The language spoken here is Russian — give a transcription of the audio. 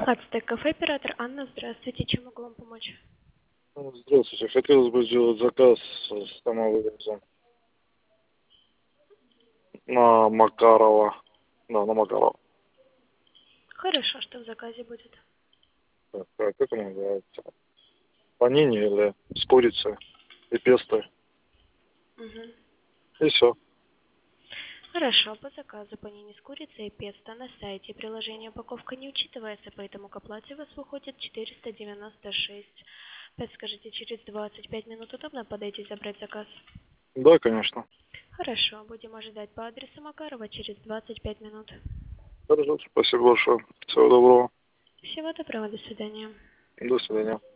Ацтек кафе, оператор Анна, здравствуйте, чем могу вам помочь? Здравствуйте. Хотелось бы сделать заказ с самовывозом на Макарова. Да, на Макарова. Хорошо, что в заказе будет. Так, как это называется? Панини или с курицей и песто. Угу. И все. Хорошо, по заказу панини с курицей и песто на сайте приложения упаковка не учитывается, поэтому к оплате у вас выходит 496. Подскажите, через 25 минут удобно подойти и забрать заказ? Да, конечно. Хорошо, будем ожидать по адресу Макарова через 25 минут. Хорошо, спасибо большое. Всего доброго. Всего доброго, до свидания. До свидания.